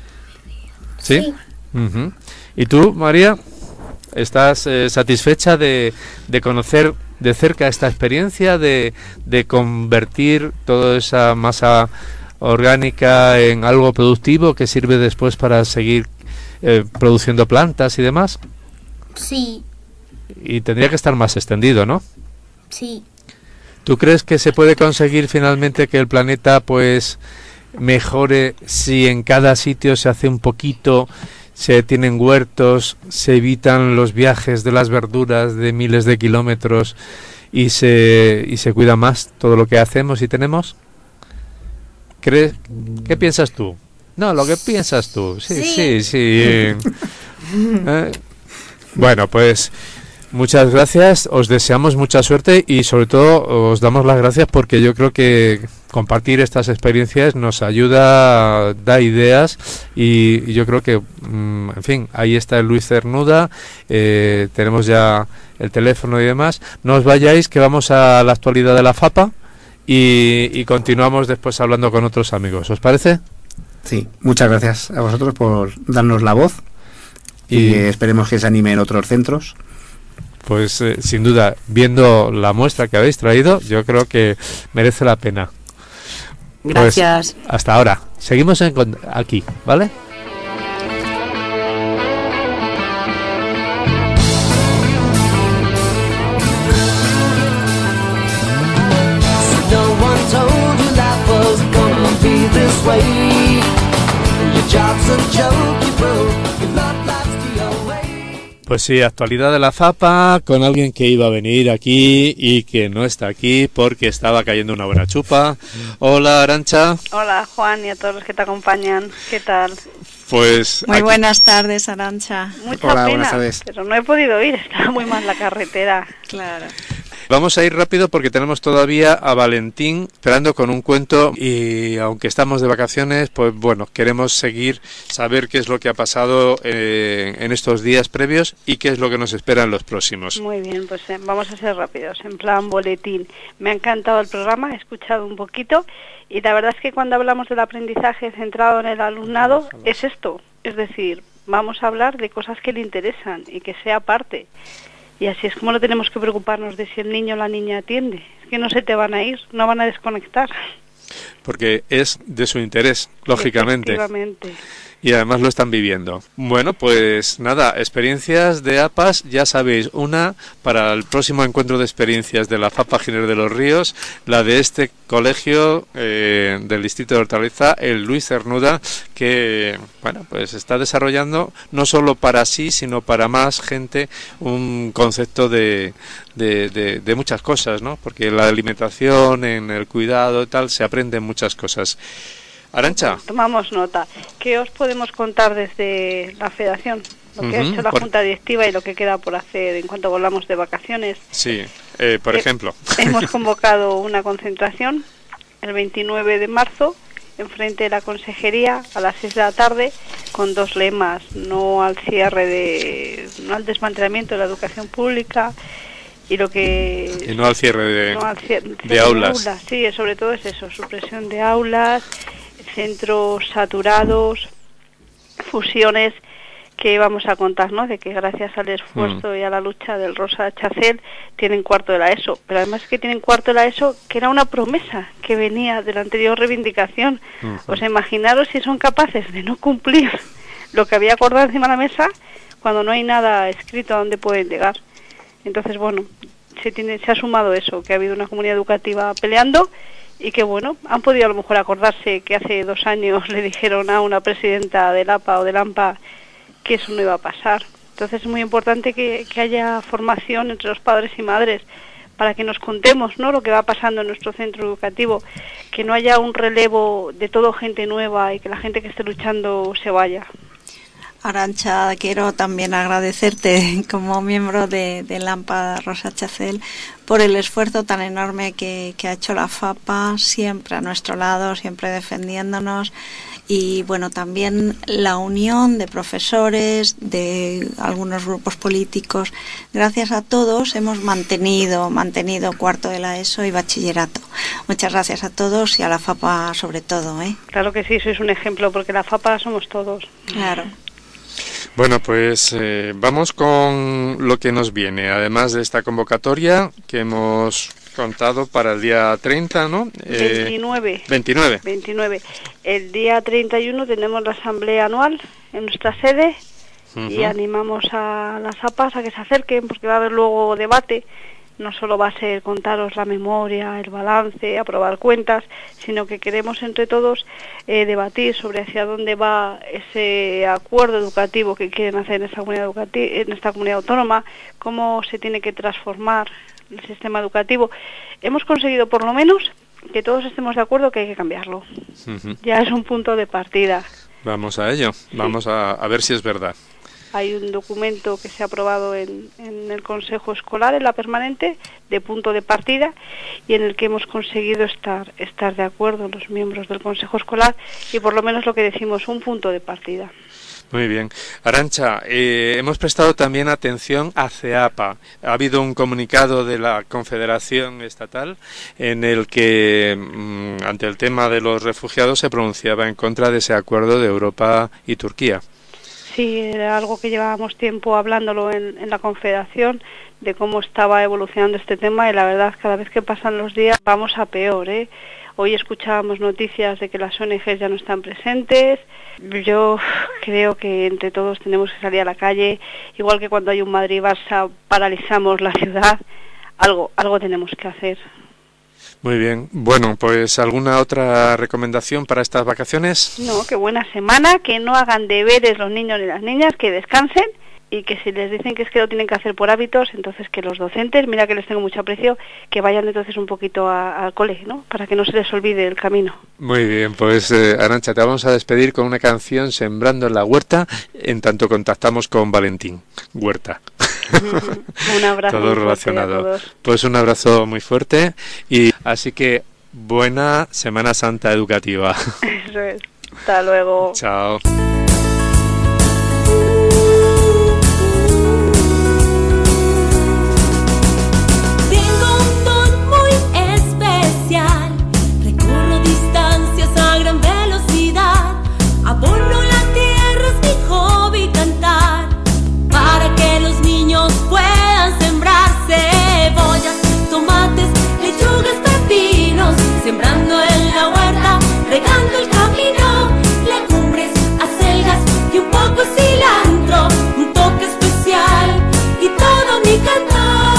¿Sí? Sí. Ujú. ¿Y tú, María, estás eh, satisfecha de, de conocer de cerca esta experiencia, de, de convertir toda esa masa orgánica en algo productivo que sirve después para seguir eh, produciendo plantas y demás? Sí, Y tendría que estar más extendido, ¿no? sí. ¿Tú crees que se puede conseguir finalmente que el planeta pues mejore si en cada sitio se hace un poquito, se tienen huertos, se evitan los viajes de las verduras de miles de kilómetros y se y se cuida más todo lo que hacemos y tenemos? ¿Crees? ¿Qué piensas tú? No, lo que piensas tú. Sí, sí, Sí. sí. Eh, bueno, pues muchas gracias, os deseamos mucha suerte y sobre todo os damos las gracias porque yo creo que compartir estas experiencias nos ayuda, da ideas y, y yo creo que, mmm, en fin, ahí está el Luis Cernuda, eh, tenemos ya el teléfono y demás. No os vayáis, que vamos a la actualidad de la FAPA y, y continuamos después hablando con otros amigos. ¿Os parece? Sí, muchas gracias a vosotros por darnos la voz y, y esperemos que se animen otros centros. Pues eh, sin duda, viendo la muestra que habéis traído, yo creo que merece la pena. Gracias. Pues, hasta ahora. Seguimos en, aquí, ¿vale? Pues sí, actualidad de la FAPA con alguien que iba a venir aquí y que no está aquí porque estaba cayendo una buena chupa. Hola, Arantxa. Hola, Juan, y a todos los que te acompañan. ¿Qué tal? Pues muy aquí... buenas tardes, Arantxa. Mucha Hola, pena, buenas tardes. Pero no he podido ir, estaba muy mal la carretera. Claro. Vamos a ir rápido porque tenemos todavía a Valentín esperando con un cuento y aunque estamos de vacaciones, pues bueno, queremos seguir, saber qué es lo que ha pasado eh, en estos días previos y qué es lo que nos espera en los próximos. Muy bien, pues eh, vamos a ser rápidos, en plan boletín. Me ha encantado el programa, he escuchado un poquito y la verdad es que cuando hablamos del aprendizaje centrado en el alumnado es esto, es decir, vamos a hablar de cosas que le interesan y que sea parte. Y así es como no tenemos que preocuparnos de si el niño o la niña atiende. Es que no se te van a ir, no van a desconectar. Porque es de su interés, lógicamente. Efectivamente. Y además lo están viviendo. Bueno, pues nada, experiencias de A P A S, ya sabéis, una para el próximo encuentro de experiencias de la FAPA Giner de los Ríos, la de este colegio eh, del distrito de Hortaleza, el Luis Cernuda, que bueno, pues está desarrollando no solo para sí, sino para más gente un concepto de, de, de, de muchas cosas, ¿no? Porque en la alimentación, en el cuidado y tal, se aprenden muchas cosas. Arantxa. Tomamos nota. ¿Qué os podemos contar desde la Federación? Lo que uh-huh. ha hecho la por... Junta Directiva y lo que queda por hacer en cuanto volvamos de vacaciones. Sí, eh, por eh, ejemplo. Hemos convocado una concentración el veintinueve de marzo en frente de la Consejería a las seis de la tarde con dos lemas: no al cierre de, no al desmantelamiento de la educación pública y lo que y no al cierre de, no al cierre, de, de aulas. aulas. Sí, sobre todo es eso, supresión de aulas, centros saturados, fusiones que vamos a contar, ¿no? De que gracias al esfuerzo mm. y a la lucha del Rosa Chacel tienen cuarto de la ESO, pero además que tienen cuarto de la ESO que era una promesa que venía de la anterior reivindicación. Uh-huh. O sea, imaginaros si son capaces de no cumplir lo que había acordado encima de la mesa cuando no hay nada escrito a dónde pueden llegar. Entonces, bueno, se tiene, se ha sumado eso, que ha habido una comunidad educativa peleando y que, bueno, han podido a lo mejor acordarse que hace dos años le dijeron a una presidenta del A P A o del AMPA que eso no iba a pasar. Entonces es muy importante que, que haya formación entre los padres y madres para que nos contemos, ¿no?, lo que va pasando en nuestro centro educativo, que no haya un relevo de todo gente nueva y que la gente que esté luchando se vaya. Arantxa, quiero también agradecerte como miembro de, de AMPA Rosa Chacel por el esfuerzo tan enorme que, que ha hecho la FAPA, siempre a nuestro lado, siempre defendiéndonos. Y bueno, también la unión de profesores, de algunos grupos políticos. Gracias a todos hemos mantenido, mantenido cuarto de la ESO y bachillerato. Muchas gracias a todos y a la FAPA sobre todo, ¿eh? Claro que sí, sois un ejemplo, porque la FAPA somos todos. Claro. Bueno, pues eh, vamos con lo que nos viene, además de esta convocatoria que hemos contado para el día treinta, ¿no? Eh, veintinueve. veintinueve. veintinueve. El día treinta y uno tenemos la asamblea anual en nuestra sede uh-huh. y animamos a las A P A S a que se acerquen porque va a haber luego debate. No solo va a ser contaros la memoria, el balance, aprobar cuentas, sino que queremos entre todos eh, debatir sobre hacia dónde va ese acuerdo educativo que quieren hacer en esta comunidad educativa, en esta comunidad autónoma, cómo se tiene que transformar el sistema educativo. Hemos conseguido por lo menos que todos estemos de acuerdo que hay que cambiarlo. Uh-huh. Ya es un punto de partida. Vamos a ello, sí. Vamos a, a ver si es verdad. hay un documento que se ha aprobado en, en el Consejo Escolar, en la permanente, de punto de partida, y en el que hemos conseguido estar, estar de acuerdo los miembros del Consejo Escolar, y por lo menos lo que decimos, un punto de partida. Muy bien. Arantxa, eh, hemos prestado también atención a CEAPA. Ha habido un comunicado de la Confederación Estatal en el que, mmm, ante el tema de los refugiados, se pronunciaba en contra de ese acuerdo de Europa y Turquía. Sí, era algo que llevábamos tiempo hablándolo en, en la Confederación, de cómo estaba evolucionando este tema, y la verdad, cada vez que pasan los días vamos a peor, ¿eh? Hoy escuchábamos noticias de que las O N Ges ya no están presentes. Yo creo que entre todos tenemos que salir a la calle, igual que cuando hay un Madrid-Barça paralizamos la ciudad, algo, algo tenemos que hacer. Muy bien. Bueno, pues ¿alguna otra recomendación para estas vacaciones? No, que buena semana, que no hagan deberes los niños ni las niñas, que descansen, y que si les dicen que es que lo tienen que hacer por hábitos, entonces que los docentes, mira que les tengo mucho aprecio, que vayan entonces un poquito al cole, ¿no? Para que no se les olvide el camino. Muy bien, pues eh, Arantxa, te vamos a despedir con una canción, Sembrando en la Huerta, en tanto contactamos con Valentín Huerta. Un abrazo. Todo relacionado. A todos. Pues un abrazo muy fuerte, y así que buena Semana Santa educativa. Eso es. Hasta luego. Chao. Abono la tierra, es mi hobby cantar, para que los niños puedan sembrar cebollas, tomates, lechugas, pepinos, sembrando en la huerta, regando el camino, legumbres, acelgas y un poco de cilantro, un toque especial y todo mi cantar.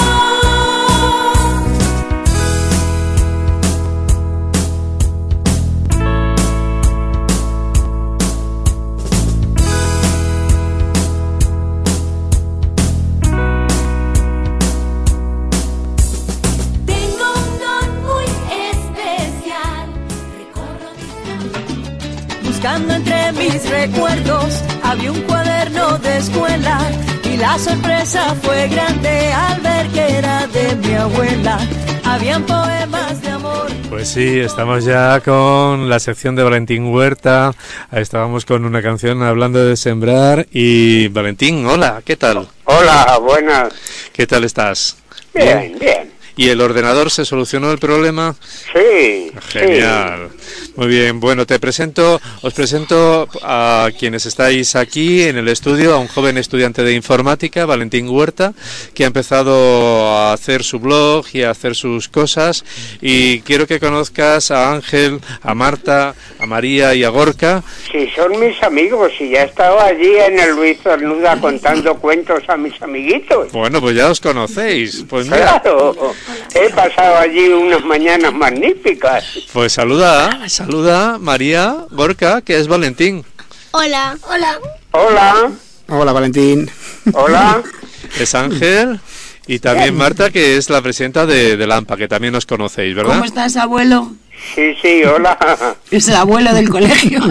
Buscando entre mis recuerdos, había un cuaderno de escuela y la sorpresa fue grande al ver que era de mi abuela. Habían poemas de amor. Pues sí, estamos ya con la sección de Valentín Huerta. Estábamos con una canción hablando de sembrar. Y Valentín, hola, ¿qué tal? Hola, buenas. ¿Qué tal estás? Bien, bien. bien. ¿Y el ordenador se solucionó el problema? Sí. Genial. Sí. Muy bien. Bueno, te presento, os presento a quienes estáis aquí en el estudio, a un joven estudiante de informática, Valentín Huerta, que ha empezado a hacer su blog y a hacer sus cosas. Y quiero que conozcas a Ángel, a Marta, a María y a Gorka. Sí, son mis amigos y ya he estado allí en el Luis Cernuda contando cuentos a mis amiguitos. Bueno, pues ya os conocéis. Pues mira. Claro. He pasado allí unas mañanas magníficas. Pues saluda, saluda María, Gorka, que es Valentín. Hola. Hola. Hola. Hola, Valentín. Hola. Es Ángel y también Marta, que es la presidenta de, de Lampa, que también os conocéis, ¿verdad? ¿Cómo estás, abuelo? Sí, sí, hola. Es el abuelo del colegio.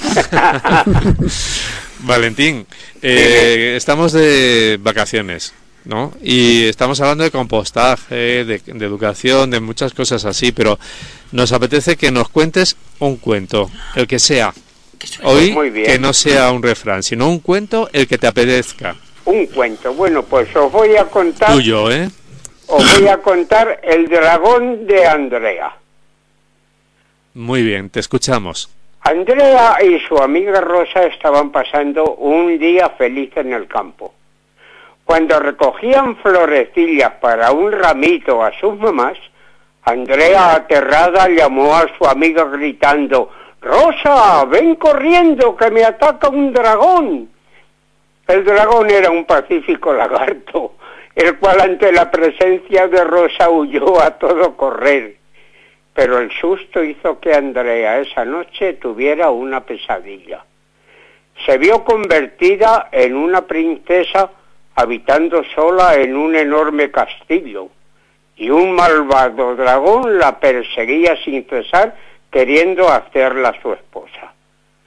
Valentín, eh, estamos de vacaciones, ¿no? Y estamos hablando de compostaje, de, de educación, de muchas cosas así, pero nos apetece que nos cuentes un cuento, el que sea. Hoy, que no sea un refrán, sino un cuento, el que te apetezca. Un cuento. Bueno, pues os voy a contar... Tuyo, ¿eh? Os voy a contar El dragón de Andrea. Muy bien, te escuchamos. Andrea y su amiga Rosa estaban pasando un día feliz en el campo. Cuando recogían florecillas para un ramito a sus mamás, Andrea, aterrada, llamó a su amiga gritando: «Rosa, ven corriendo, que me ataca un dragón». El dragón era un pacífico lagarto, el cual ante la presencia de Rosa huyó a todo correr. Pero el susto hizo que Andrea esa noche tuviera una pesadilla. Se vio convertida en una princesa habitando sola en un enorme castillo, y un malvado dragón la perseguía sin cesar, queriendo hacerla su esposa.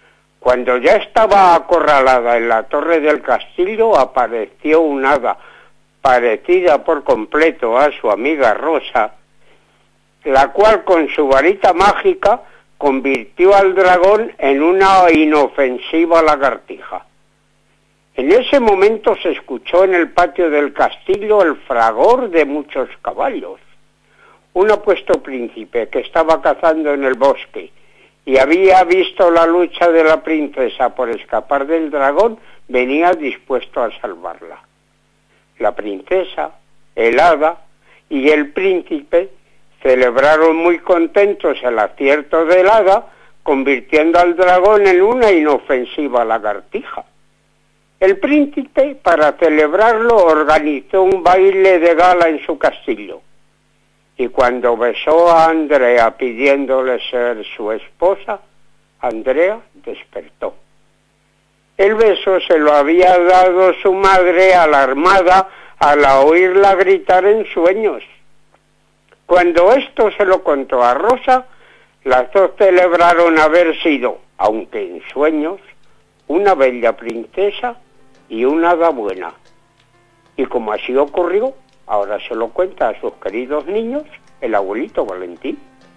Cuando ya estaba acorralada en la torre del castillo, apareció un hada parecida por completo a su amiga Rosa, la cual con su varita mágica convirtió al dragón en una inofensiva lagartija. En ese momento se escuchó en el patio del castillo el fragor de muchos caballos. Un apuesto príncipe que estaba cazando en el bosque y había visto la lucha de la princesa por escapar del dragón, venía dispuesto a salvarla. La princesa, el hada y el príncipe celebraron muy contentos el acierto del hada, convirtiendo al dragón en una inofensiva lagartija. El príncipe, para celebrarlo, organizó un baile de gala en su castillo. Y cuando besó a Andrea pidiéndole ser su esposa, Andrea despertó. El beso se lo había dado su madre alarmada al oírla gritar en sueños. Cuando esto se lo contó a Rosa, las dos celebraron haber sido, aunque en sueños, una bella princesa y una hada buena. Y como así ocurrió, ahora se lo cuenta a sus queridos niños el abuelito Valentín.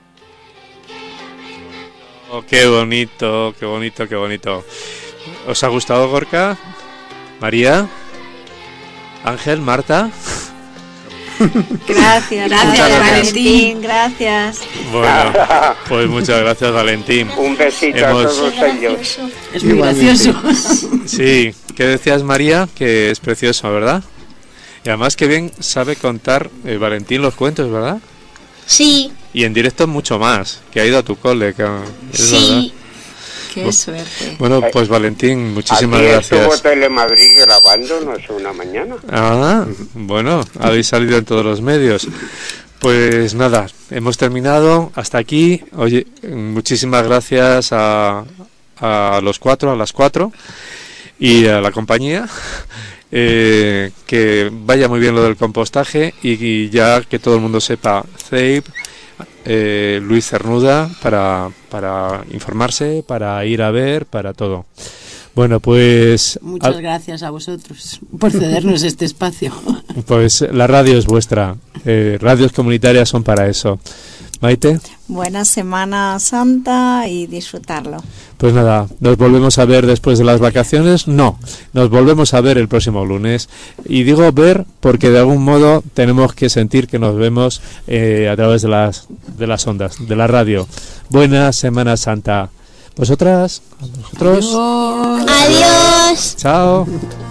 Oh, qué bonito, qué bonito, qué bonito. ¿Os ha gustado, Gorka? ¿María? ¿Ángel? ¿Marta? Gracias, gracias, Valentín. Gracias. Bueno, pues muchas gracias, Valentín. Un besito Hemos... a todos ellos. Es muy gracioso. Sí, ¿qué decías, María? Que es precioso, ¿verdad? Y además que bien sabe contar eh, Valentín los cuentos, ¿verdad? Sí. Y en directo mucho más, que ha ido a tu cole. Que, es sí. Verdad. Qué suerte. Bueno, pues Valentín, muchísimas Aquí gracias. estuvo Telemadrid grabándonos una mañana. Ah, bueno, habéis salido en todos los medios. Pues nada, hemos terminado hasta aquí. Oye, muchísimas gracias a, a los cuatro, a las cuatro y a la compañía. Eh, que vaya muy bien lo del compostaje y, y ya que todo el mundo sepa, C E I P, eh, Luis Cernuda, para, para informarse, para ir a ver, para todo. Bueno, pues... Muchas a... gracias a vosotros por cedernos este espacio. Pues la radio es vuestra, eh, radios comunitarias son para eso. Maite. Buena Semana Santa y disfrutarlo. Pues nada, nos volvemos a ver después de las vacaciones. No, nos volvemos a ver el próximo lunes. Y digo ver porque de algún modo tenemos que sentir que nos vemos eh, a través de las, de las ondas, de la radio. Buena Semana Santa. ¿Vosotras? ¿Vosotros? Adiós. Chao.